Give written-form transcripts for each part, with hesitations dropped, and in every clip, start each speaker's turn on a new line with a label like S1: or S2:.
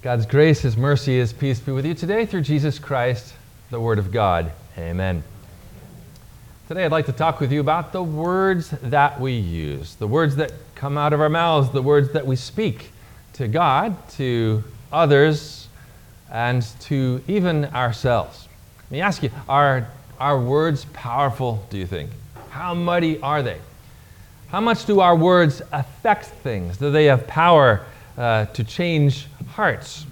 S1: God's grace, His mercy, His peace be with you today through Jesus Christ, the Word of God. Amen. Today I'd like to talk with you about the words that we use, the words that come out of our mouths, the words that we speak to God, to others, and to even ourselves. Let me ask you, are our words powerful, do you think? How mighty are they? How much do our words affect things? Do they have power to change hearts?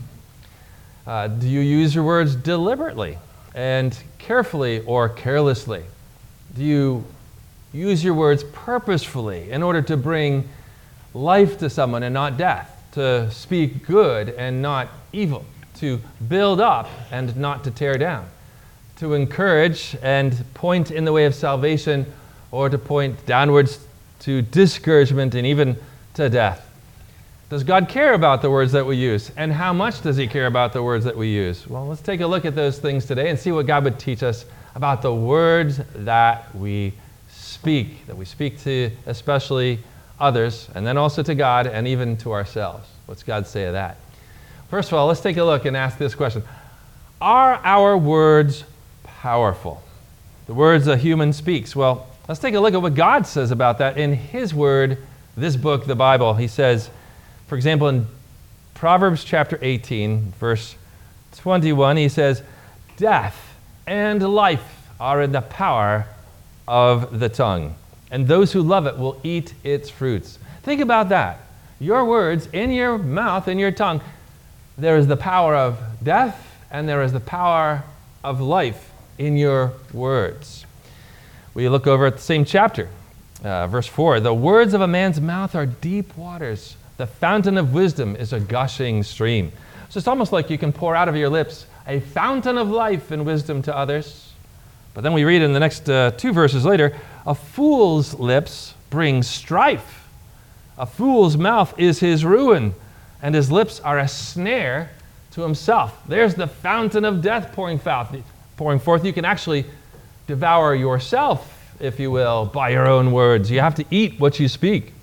S1: Do you use your words deliberately and carefully or carelessly? Do you use your words purposefully in order to bring life to someone and not death, to speak good and not evil, to build up and not to tear down, to encourage and point in the way of salvation or to point downwards to discouragement and even to death? Does God care about the words that we use? And how much does He care about the words that we use? Well, let's take a look at those things today and see what God would teach us about the words that we speak to especially others, and then also to God and even to ourselves. What's God say of that? First of all, let's take a look and ask this question. Are our words powerful? The words a human speaks. Well, let's take a look at what God says about that in His Word, this book, the Bible. He says, for example, in Proverbs chapter 18, verse 21, he says, "Death and life are in the power of the tongue, and those who love it will eat its fruits." Think about that. Your words in your mouth, in your tongue, there is the power of death and there is the power of life in your words. We look over at the same chapter, verse 4. "The words of a man's mouth are deep waters. The fountain of wisdom is a gushing stream." So it's almost like you can pour out of your lips a fountain of life and wisdom to others. But then we read in the next two verses later, "A fool's lips bring strife. A fool's mouth is his ruin, and his lips are a snare to himself." There's the fountain of death pouring forth. You can actually devour yourself, if you will, by your own words. You have to eat what you speak.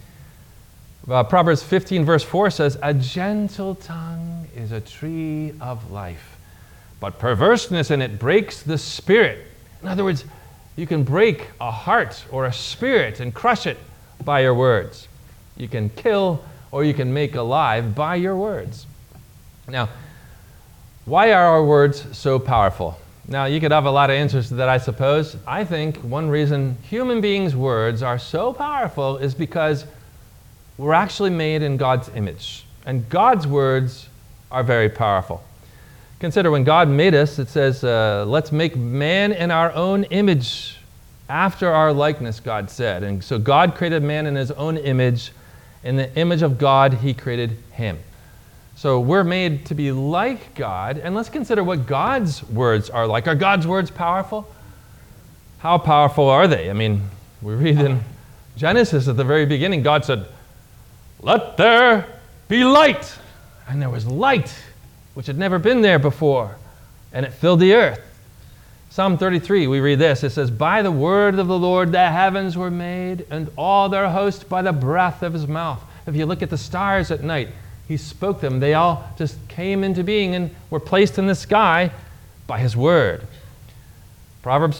S1: Proverbs 15 verse 4 says, "A gentle tongue is a tree of life, but perverseness in it breaks the spirit." In other words, you can break a heart or a spirit and crush it by your words. You can kill or you can make alive by your words. Now, why are our words so powerful? Now, you could have a lot of answers to that, I suppose. I think one reason human beings' words are so powerful is because we're actually made in God's image. And God's words are very powerful. Consider when God made us, it says, let's make man in our own image, after our likeness, God said. And so God created man in His own image. In the image of God, He created him. So we're made to be like God. And let's consider what God's words are like. Are God's words powerful? How powerful are they? I mean, we read in Genesis at the very beginning, God said, "Let there be light." And there was light, which had never been there before, and it filled the earth. Psalm 33, we read this. It says, "By the word of the Lord the heavens were made, and all their host by the breath of His mouth." If you look at the stars at night, He spoke them. They all just came into being and were placed in the sky by His word. Psalm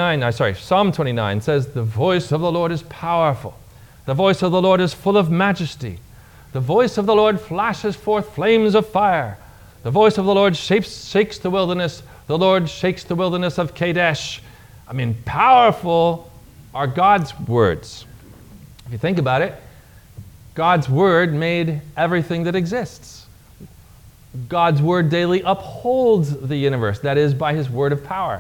S1: 29 says, "The voice of the Lord is powerful. The voice of the Lord is full of majesty. The voice of the Lord flashes forth flames of fire. The voice of the Lord shakes the wilderness. The Lord shakes the wilderness of Kadesh." I mean, powerful are God's words. If you think about it, God's word made everything that exists. God's word daily upholds the universe. That is, by His word of power.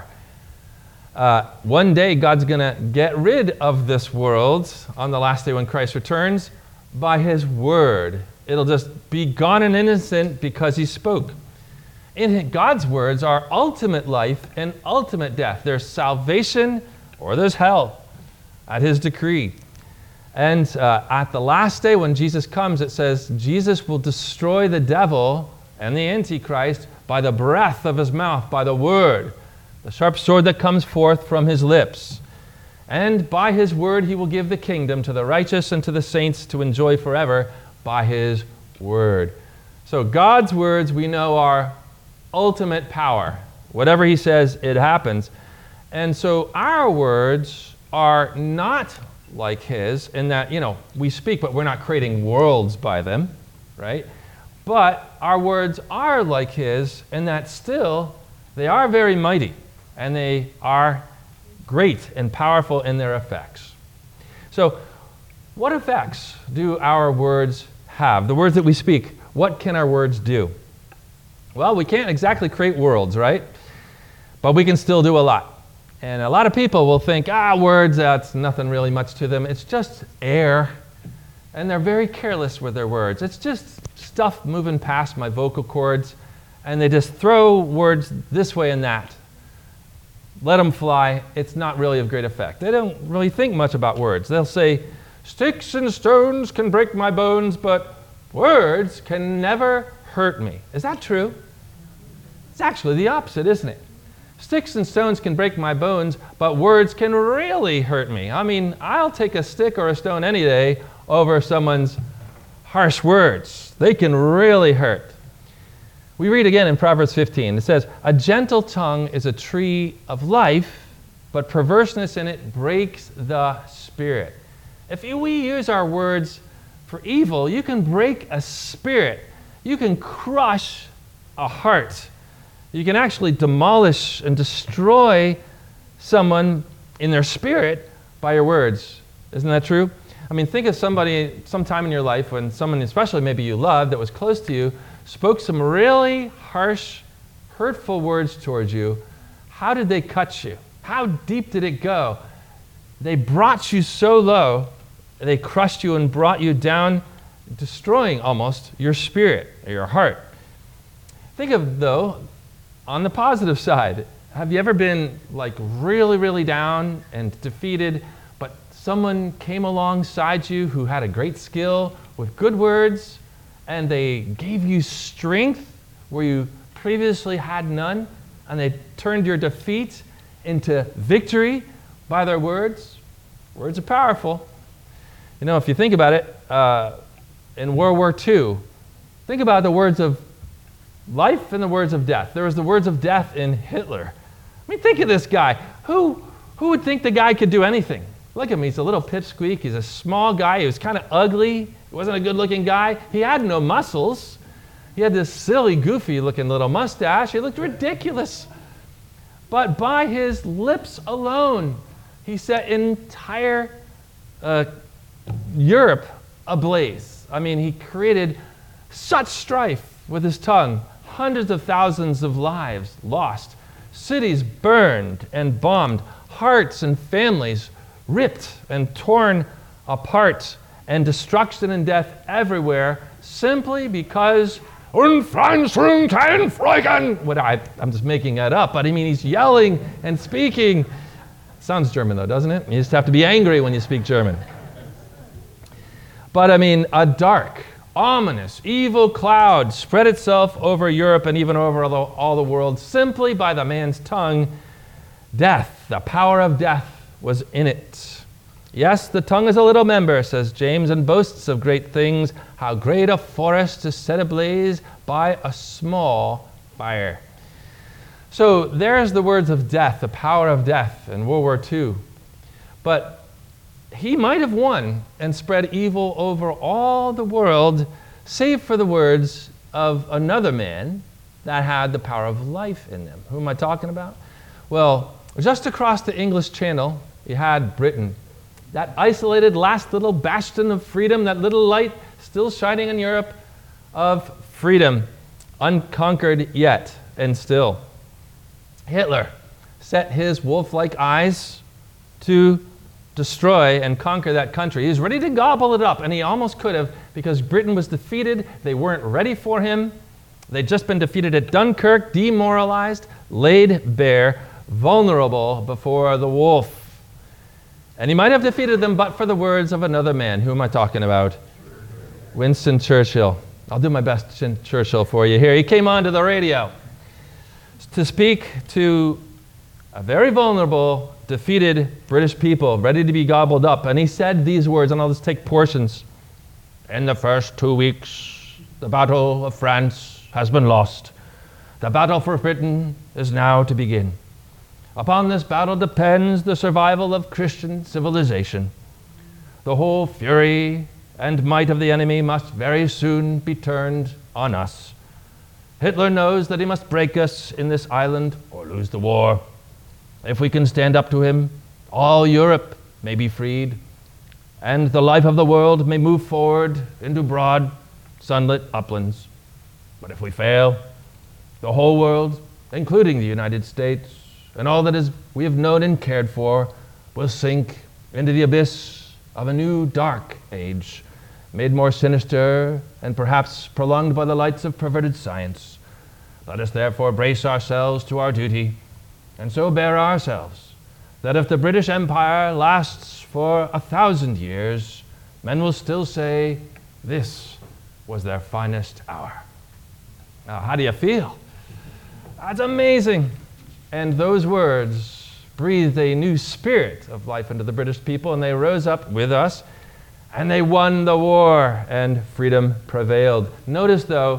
S1: One day, God's going to get rid of this world on the last day when Christ returns by His word. It'll just be gone and innocent because He spoke. In God's words are ultimate life and ultimate death. There's salvation or there's hell at His decree. And at the last day when Jesus comes, it says Jesus will destroy the devil and the Antichrist by the breath of His mouth, by the word, the sharp sword that comes forth from His lips. And by His word He will give the kingdom to the righteous and to the saints to enjoy forever by His word. So God's words we know are ultimate power. Whatever he says, it happens. And so our words are not like his in that, we speak, but we're not creating worlds by them, right? But our words are like his in that still they are very mighty and they are great and powerful in their effects. So what effects do our words have? The words that we speak, what can our words do? Well, we can't exactly create worlds, right? But we can still do a lot. And a lot of people will think, words, that's nothing really much to them. It's just air. And they're very careless with their words. It's just stuff moving past my vocal cords. And they just throw words this way and that. Let them fly. It's not really of great effect. They don't really think much about words. They'll say, sticks and stones can break my bones, but words can never hurt me. Is that true? It's actually the opposite, isn't it? Sticks and stones can break my bones, but words can really hurt me. I mean, I'll take a stick or a stone any day over someone's harsh words. They can really hurt. We read again in Proverbs 15. It says, a gentle tongue is a tree of life, but perverseness in it breaks the spirit. If we use our words for evil, you can break a spirit. You can crush a heart. You can actually demolish and destroy someone in their spirit by your words. Isn't that true? I mean, think of somebody sometime in your life when someone, especially maybe you loved, that was close to you, spoke some really harsh, hurtful words towards you. How did they cut you? How deep did it go? They brought you so low, they crushed you and brought you down, destroying almost your spirit or your heart. Think of, though, on the positive side, have you ever been like really, really down and defeated, but someone came alongside you who had a great skill with good words, and they gave you strength where you previously had none, and they turned your defeat into victory by their words? Words are powerful. If you think about it, in World War II, think about the words of life and the words of death. There was the words of death in Hitler. I mean, think of this guy. Who would think the guy could do anything? Look at him. He's a little pipsqueak. He's a small guy. He was kind of ugly. He wasn't a good-looking guy. He had no muscles. He had this silly, goofy-looking little mustache. He looked ridiculous. But by his lips alone, he set entire Europe ablaze. I mean, he created such strife with his tongue. Hundreds of thousands of lives lost. Cities burned and bombed. Hearts and families ripped and torn apart. And destruction and death everywhere simply because I'm just making that up, but I mean, he's yelling and speaking. Sounds German though, doesn't it? You just have to be angry when you speak German. But I mean, a dark, ominous, evil cloud spread itself over Europe and even over all the world simply by the man's tongue. Death, the power of death was in it. Yes, the tongue is a little member, says James, and boasts of great things. How great a forest is set ablaze by a small fire. So there's the words of death, the power of death in World War II. But he might have won and spread evil over all the world, save for the words of another man that had the power of life in them. Who am I talking about? Well, just across the English Channel, you had Britain. That isolated last little bastion of freedom, that little light still shining in Europe of freedom, unconquered yet and still. Hitler set his wolf-like eyes to destroy and conquer that country. He was ready to gobble it up, and he almost could have, because Britain was defeated. They weren't ready for him. They'd just been defeated at Dunkirk, demoralized, laid bare, vulnerable before the wolf. And he might have defeated them, but for the words of another man. Who am I talking about? Winston Churchill. I'll do my best, Churchill, for you here. He came onto the radio to speak to a very vulnerable, defeated British people, ready to be gobbled up. And he said these words, and I'll just take portions. In the first 2 weeks the battle of France has been lost. The battle for Britain is now to begin. Upon this battle depends the survival of Christian civilization. The whole fury and might of the enemy must very soon be turned on us. Hitler knows that he must break us in this island or lose the war. If we can stand up to him, all Europe may be freed, and the life of the world may move forward into broad, sunlit uplands. But if we fail, the whole world, including the United States, and all that is we have known and cared for, will sink into the abyss of a new dark age, made more sinister and perhaps prolonged by the lights of perverted science. Let us therefore brace ourselves to our duty, and so bear ourselves, that if the British Empire lasts for 1,000 years, men will still say, this was their finest hour. Now, how do you feel? That's amazing. And those words breathed a new spirit of life into the British people, and they rose up with us, and they won the war, and freedom prevailed. Notice, though,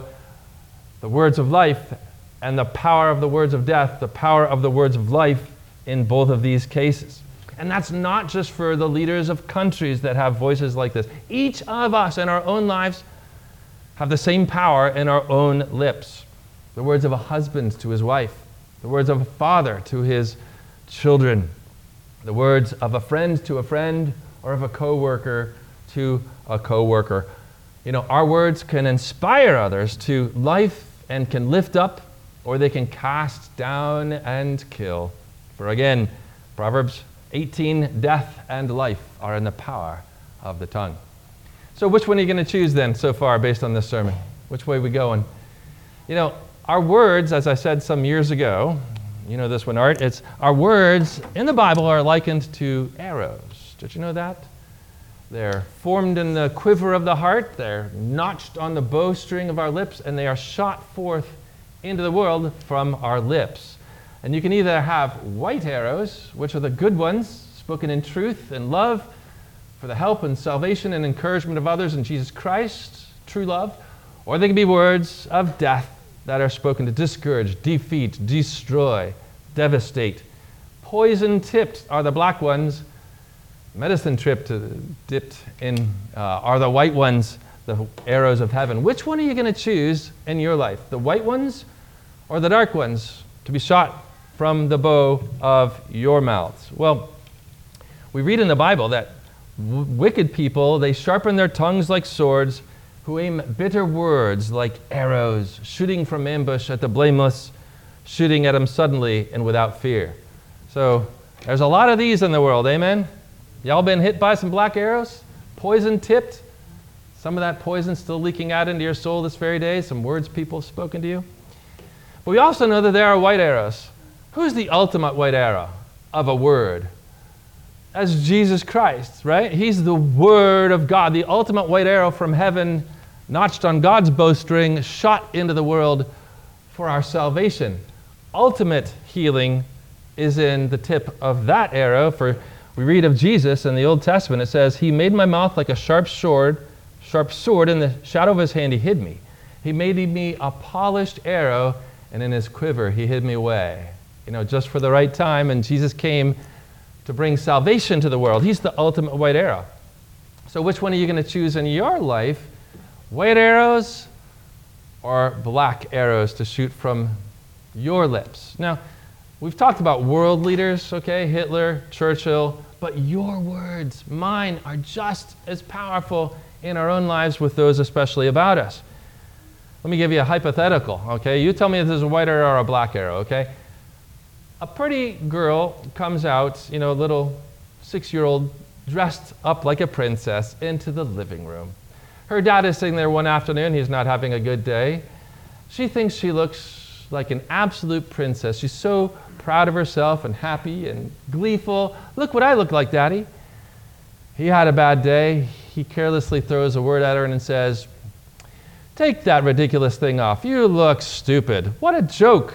S1: the words of life and the power of the words of death, the power of the words of life in both of these cases. And that's not just for the leaders of countries that have voices like this. Each of us in our own lives have the same power in our own lips. The words of a husband to his wife, the words of a father to his children, the words of a friend to a friend, or of a coworker to a coworker. You know, our words can inspire others to life and can lift up, or they can cast down and kill. For again, Proverbs 18, death and life are in the power of the tongue. So which one are you going to choose then so far based on this sermon? Which way are we going? You know, our words, as I said some years ago, you know this one, Art, our words in the Bible are likened to arrows. Did you know that? They're formed in the quiver of the heart, they're notched on the bowstring of our lips, and they are shot forth into the world from our lips. And you can either have white arrows, which are the good ones, spoken in truth and love, for the help and salvation and encouragement of others in Jesus Christ, true love, or they can be words of death that are spoken to discourage, defeat, destroy, devastate. Poison-tipped are the black ones. Dipped in are the white ones, the arrows of heaven. Which one are you going to choose in your life? The white ones or the dark ones to be shot from the bow of your mouths? Well, we read in the Bible that wicked people, they sharpen their tongues like swords, who aim bitter words like arrows, shooting from ambush at the blameless, shooting at them suddenly and without fear. So there's a lot of these in the world, amen? Y'all been hit by some black arrows? Poison tipped? Some of that poison still leaking out into your soul this very day? Some words people have spoken to you? But we also know that there are white arrows. Who's the ultimate white arrow of a word? That's Jesus Christ, right? He's the Word of God, the ultimate white arrow from heaven, notched on God's bowstring, shot into the world for our salvation. Ultimate healing is in the tip of that arrow. For we read of Jesus in the Old Testament, it says, He made my mouth like a sharp sword, in the shadow of His hand He hid me. He made me a polished arrow, and in His quiver He hid me away. You know, just for the right time, and Jesus came to bring salvation to the world. He's the ultimate white arrow. So which one are you going to choose in your life? White arrows or black arrows to shoot from your lips? Now, we've talked about world leaders, okay? Hitler, Churchill, but your words, mine, are just as powerful in our own lives with those especially about us. Let me give you a hypothetical, okay? You tell me if there's a white arrow or a black arrow, okay? A pretty girl comes out, you know, a little 6-year-old dressed up like a princess into the living room. Her dad is sitting there one afternoon. He's not having a good day. She thinks she looks like an absolute princess. She's so proud of herself and happy and gleeful. Look what I look like, Daddy. He had a bad day. He carelessly throws a word at her and says, "Take that ridiculous thing off. You look stupid. What a joke.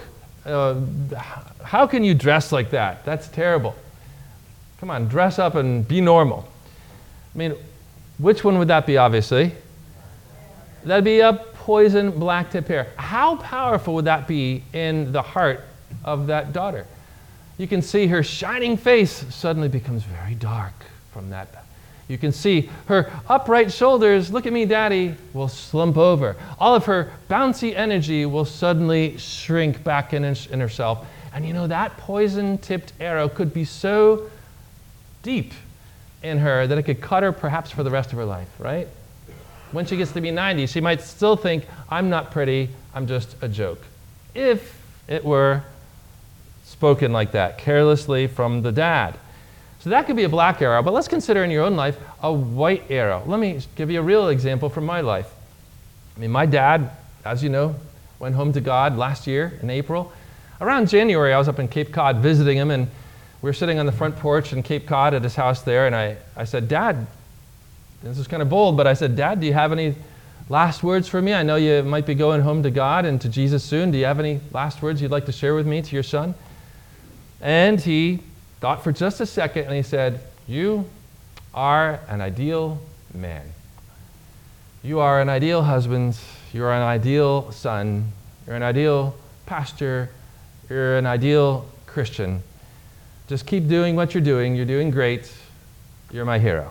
S1: How can you dress like that? That's terrible. Come on, dress up and be normal." I mean, which one would that be, obviously? That'd be a poison black tip arrow. How powerful would that be in the heart of that daughter? You can see her shining face suddenly becomes very dark from that. You can see her upright shoulders, look at me, Daddy, will slump over. All of her bouncy energy will suddenly shrink back in herself. And you know, that poison-tipped arrow could be so deep in her that it could cut her perhaps for the rest of her life, right? When she gets to be 90, she might still think, I'm not pretty, I'm just a joke. If it were spoken like that, carelessly from the dad. So that could be a black arrow, but let's consider in your own life a white arrow. Let me give you a real example from my life. I mean, my dad, as you know, went home to God last year in April. Around January, I was up in Cape Cod visiting him, and we were sitting on the front porch in Cape Cod at his house there, and I said, Dad, this is kind of bold, but I said, Dad, do you have any last words for me? I know you might be going home to God and to Jesus soon. Do you have any last words you'd like to share with me, to your son? And he thought for just a second, and he said, you are an ideal man. You are an ideal husband. You are an ideal son. You're an ideal pastor. You're an ideal Christian. Just keep doing what you're doing. You're doing great. You're my hero.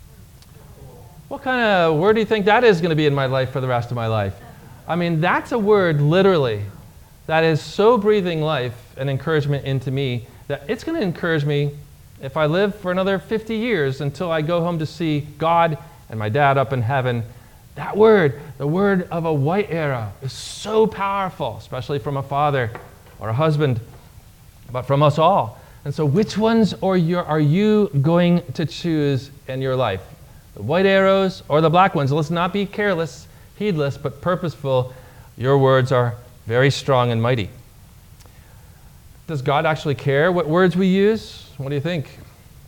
S1: What kind of word do you think that is going to be in my life for the rest of my life? I mean, that's a word, literally, that is so breathing life and encouragement into me that it's going to encourage me if I live for another 50 years until I go home to see God and my dad up in heaven. That word, the word of a white arrow, is so powerful, especially from a father or a husband, but from us all. And so which ones are you going to choose in your life? The white arrows or the black ones? Let's not be careless, heedless, but purposeful. Your words are very strong and mighty. Does God actually care what words we use? What do you think?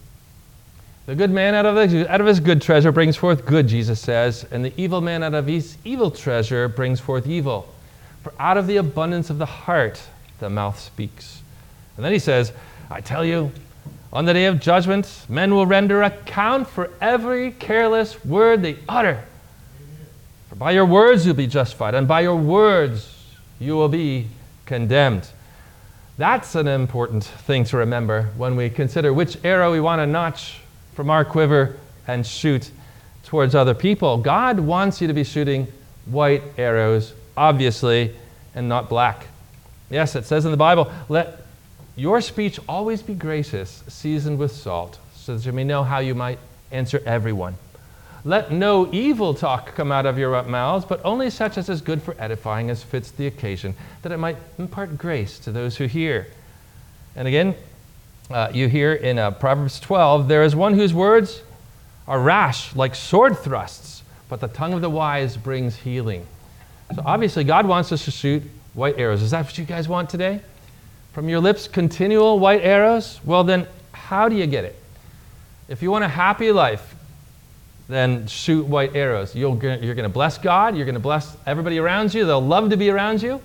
S1: The good man out of his good treasure brings forth good, Jesus says, and the evil man out of his evil treasure brings forth evil. For out of the abundance of the heart, the mouth speaks. And then he says, I tell you, on the day of judgment, men will render account for every careless word they utter. For by your words you'll be justified, and by your words you will be condemned. That's an important thing to remember when we consider which arrow we want to notch from our quiver and shoot towards other people. God wants you to be shooting white arrows, obviously, and not black. Yes, it says in the Bible, let your speech always be gracious, seasoned with salt, so that you may know how you might answer everyone. Let no evil talk come out of your mouths, but only such as is good for edifying, as fits the occasion, that it might impart grace to those who hear. And again, you hear in Proverbs 12, there is one whose words are rash, like sword thrusts, but the tongue of the wise brings healing. So obviously, God wants us to shoot white arrows. Is that what you guys want today? From your lips, continual white arrows? Well, then, how do you get it? If you want a happy life, then shoot white arrows. You're going to bless God. You're going to bless everybody around you. They'll love to be around you.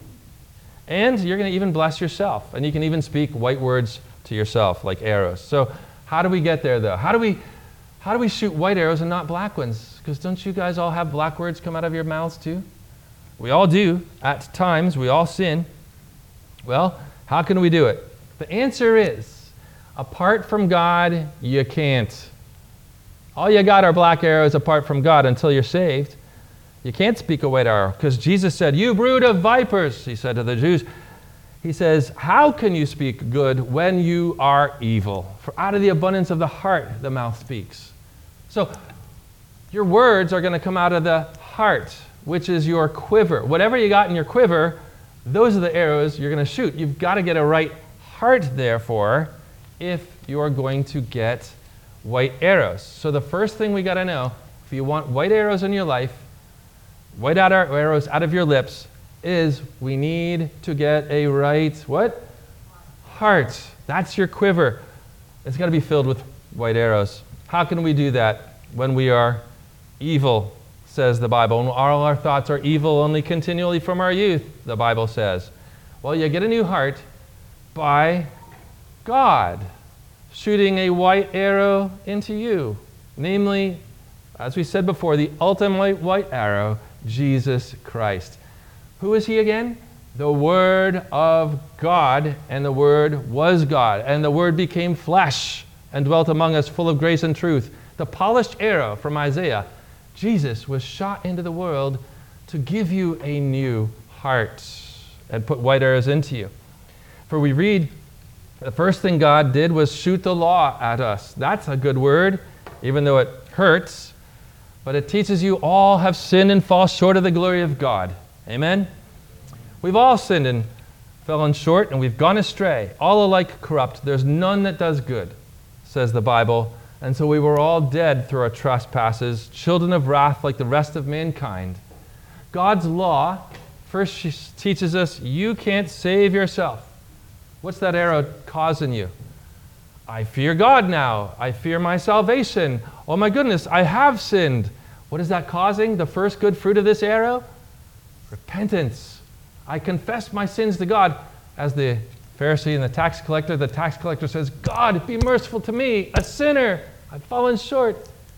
S1: And you're going to even bless yourself. And you can even speak white words to yourself like arrows. So how do we get there, though? How do we shoot white arrows and not black ones? Because don't you guys all have black words come out of your mouths too? We all do. At times, we all sin. Well, how can we do it? The answer is, apart from God, you can't. All you got are black arrows apart from God until you're saved. You can't speak a white arrow because Jesus said, you brood of vipers, he said to the Jews. He says, how can you speak good when you are evil? For out of the abundance of the heart, the mouth speaks. So your words are going to come out of the heart, which is your quiver. Whatever you got in your quiver, those are the arrows you're going to shoot. You've got to get a right heart, therefore, if you're going to get white arrows. So the first thing we got to know, if you want white arrows in your life, white arrows out of your lips, is we need to get a right, what? Heart. That's your quiver. It's got to be filled with white arrows. How can we do that when we are evil, says the Bible? And all our thoughts are evil only continually from our youth, the Bible says. Well, you get a new heart by God shooting a white arrow into you. Namely, as we said before, the ultimate white arrow, Jesus Christ. Who is he again? The Word of God, and the Word was God, and the Word became flesh and dwelt among us, full of grace and truth. The polished arrow from Isaiah, Jesus was shot into the world to give you a new heart and put white arrows into you. For we read, the first thing God did was shoot the law at us. That's a good word, even though it hurts. But it teaches you all have sinned and fall short of the glory of God. Amen? We've all sinned and fallen short, and we've gone astray, all alike corrupt. There's none that does good, says the Bible. And so we were all dead through our trespasses, children of wrath like the rest of mankind. God's law first teaches us you can't save yourself. What's that arrow causing you? I fear God now. I fear my salvation. Oh my goodness, I have sinned. What is that causing? The first good fruit of this arrow? Repentance. I confess my sins to God. As the Pharisee and the tax collector says, God, be merciful to me, a sinner. I've fallen short.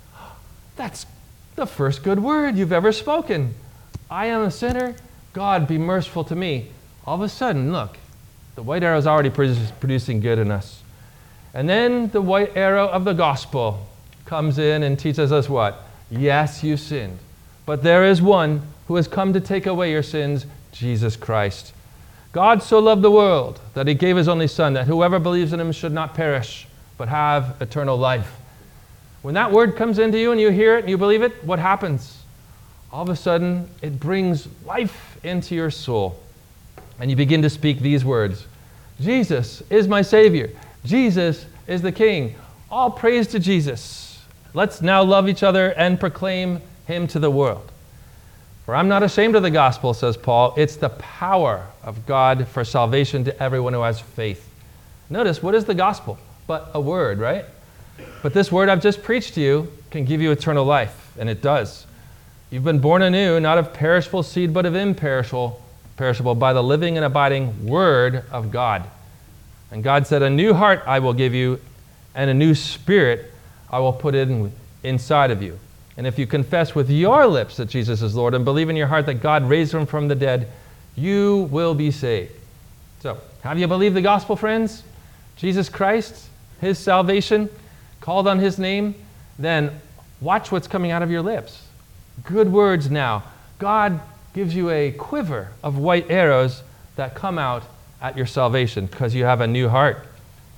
S1: That's the first good word you've ever spoken. I am a sinner. God, be merciful to me. All of a sudden, look, the white arrow is already producing good in us. And then the white arrow of the gospel comes in and teaches us what? Yes, you sinned. But there is one who has come to take away your sins, Jesus Christ. God so loved the world that he gave his only Son, that whoever believes in him should not perish, but have eternal life. When that word comes into you and you hear it and you believe it, what happens? All of a sudden, it brings life into your soul. And you begin to speak these words. Jesus is my Savior. Jesus is the King. All praise to Jesus. Let's now love each other and proclaim him to the world. For I'm not ashamed of the gospel, says Paul. It's the power of God for salvation to everyone who has faith. Notice, what is the gospel? But a word, right? But this word I've just preached to you can give you eternal life, and it does. You've been born anew, not of perishable seed, but of imperishable, by the living and abiding Word of God. And God said, a new heart I will give you, and a new spirit I will put inside of you. And if you confess with your lips that Jesus is Lord and believe in your heart that God raised him from the dead, you will be saved. So, have you believed the gospel, friends? Jesus Christ, his salvation, called on his name? Then watch what's coming out of your lips. Good words now. God gives you a quiver of white arrows that come out at your salvation because you have a new heart.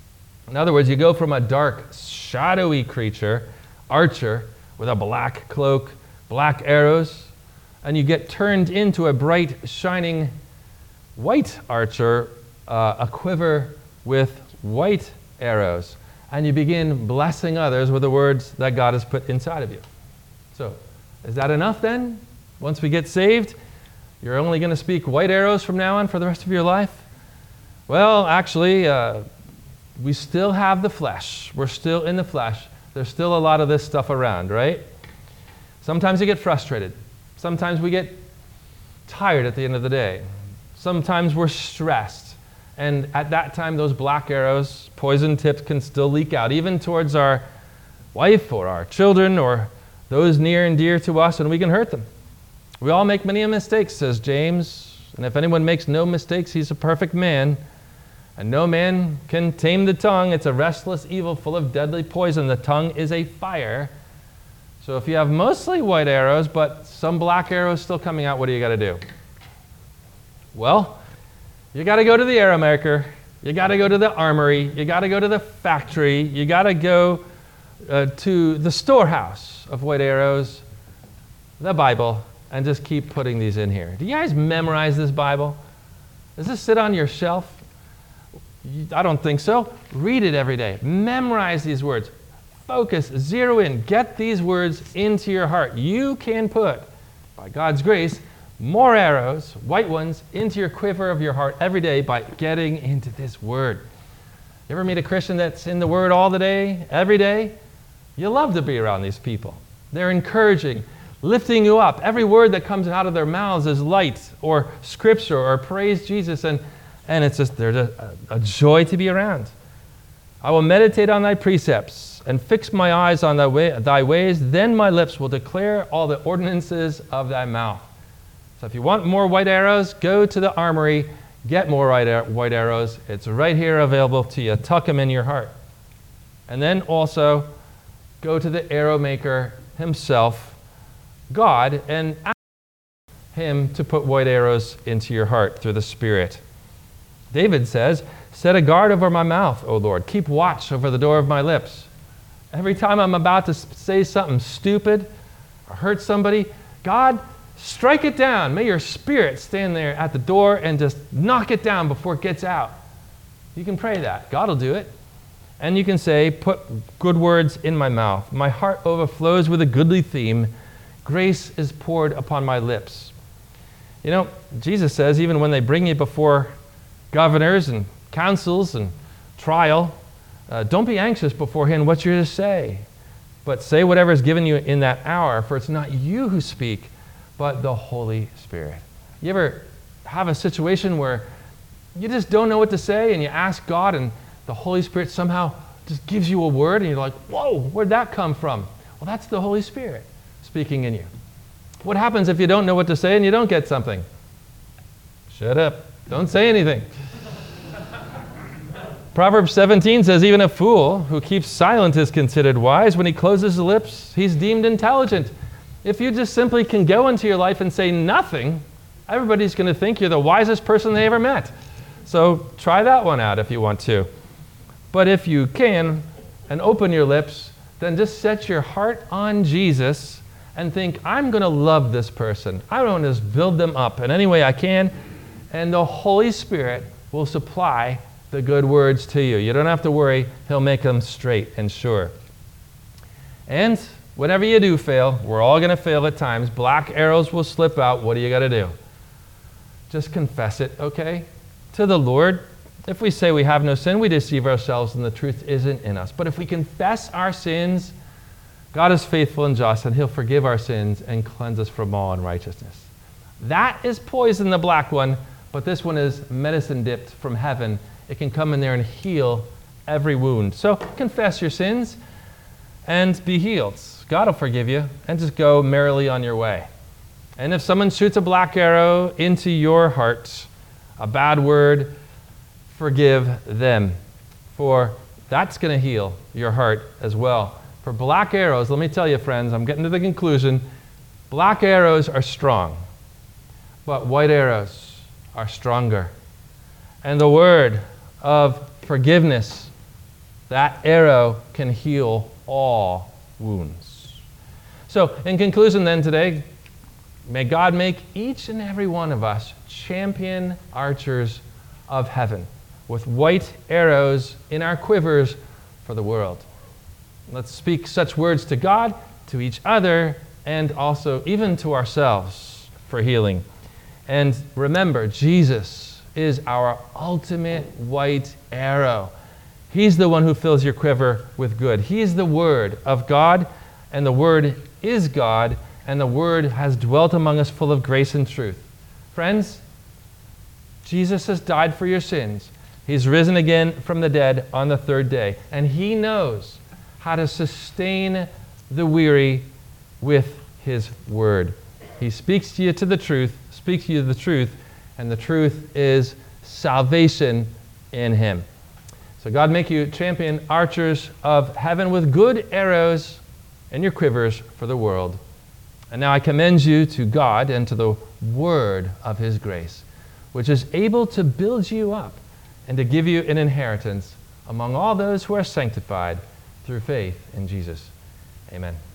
S1: In other words, you go from a dark, shadowy creature, archer, with a black cloak, black arrows, and you get turned into a bright, shining white archer, a quiver with white arrows. And you begin blessing others with the words that God has put inside of you. So, is that enough then? Once we get saved, you're only going to speak white arrows from now on for the rest of your life? Well, actually, we still have the flesh. We're still in the flesh. There's still a lot of this stuff around, right? Sometimes you get frustrated. Sometimes we get tired at the end of the day. Sometimes we're stressed. And at that time, those black arrows, poison tipped, can still leak out, even towards our wife or our children or those near and dear to us, and we can hurt them. We all make many mistakes, says James. And if anyone makes no mistakes, he's a perfect man. And no man can tame the tongue. It's a restless evil full of deadly poison. The tongue is a fire. So if you have mostly white arrows, but some black arrows still coming out, what do you got to do? Well, you got to go to the arrow maker. You got to go to the armory. You got to go to the factory. You got to go to the storehouse of white arrows, the Bible, and just keep putting these in here. Do you guys memorize this Bible? Does this sit on your shelf? I don't think so. Read it every day. Memorize these words. Focus, zero in. Get these words into your heart. You can put, by God's grace, more arrows, white ones, into your quiver of your heart every day by getting into this word. You ever meet a Christian that's in the word all the day, every day? You love to be around these people. They're encouraging, lifting you up. Every word that comes out of their mouths is light or scripture or praise Jesus, and it's just they're a joy to be around. I will meditate on thy precepts and fix my eyes on thy ways. Then my lips will declare all the ordinances of thy mouth. So if you want more white arrows, go to the armory, get more white arrows. It's right here available to you. Tuck them in your heart. And then also go to the arrow maker himself, God, and ask him to put white arrows into your heart through the Spirit. David says, set a guard over my mouth, O Lord. Keep watch over the door of my lips. Every time I'm about to say something stupid or hurt somebody, God, strike it down. May your Spirit stand there at the door and just knock it down before it gets out. You can pray that. God will do it. And you can say, put good words in my mouth. My heart overflows with a goodly theme. Grace is poured upon my lips. You know, Jesus says, even when they bring you before governors and councils and trial, don't be anxious beforehand what you're to say, but say whatever is given you in that hour, for it's not you who speak, but the Holy Spirit. You ever have a situation where you just don't know what to say and you ask God and the Holy Spirit somehow just gives you a word and you're like, whoa, where'd that come from? Well, that's the Holy Spirit speaking in you. What happens if you don't know what to say and you don't get something? Shut up. Don't say anything. Proverbs 17 says, even a fool who keeps silent is considered wise. When he closes his lips, he's deemed intelligent. If you just simply can go into your life and say nothing, everybody's going to think you're the wisest person they ever met. So try that one out if you want to. But if you can, and open your lips, then just set your heart on Jesus and think, I'm going to love this person. I want to just build them up in any way I can, and the Holy Spirit will supply the good words to you. You don't have to worry. He'll make them straight and sure. And whenever you do fail, we're all going to fail at times. Black arrows will slip out. What do you got to do? Just confess it, okay? To the Lord. If we say we have no sin, we deceive ourselves and the truth isn't in us. But if we confess our sins, God is faithful and just, and he'll forgive our sins and cleanse us from all unrighteousness. That is poison, the black one, but this one is medicine dipped from heaven. It can come in there and heal every wound. So confess your sins and be healed. God will forgive you, and just go merrily on your way. And if someone shoots a black arrow into your heart, a bad word, forgive them, for that's going to heal your heart as well. For black arrows, let me tell you, friends, I'm getting to the conclusion, black arrows are strong, but white arrows are stronger. And the word of forgiveness, that arrow can heal all wounds. So, in conclusion then today, may God make each and every one of us champion archers of heaven, with white arrows in our quivers for the world. Let's speak such words to God, to each other, and also even to ourselves for healing. And remember, Jesus is our ultimate white arrow. He's the one who fills your quiver with good. He's the Word of God, and the Word is God, and the Word has dwelt among us full of grace and truth. Friends, Jesus has died for your sins. He's risen again from the dead on the third day, and he knows how to sustain the weary with his word. He speaks to you to the truth, speaks to you the truth, and the truth is salvation in him. So God make you champion archers of heaven with good arrows in your quivers for the world. And now I commend you to God and to the word of his grace, which is able to build you up and to give you an inheritance among all those who are sanctified through faith in Jesus. Amen.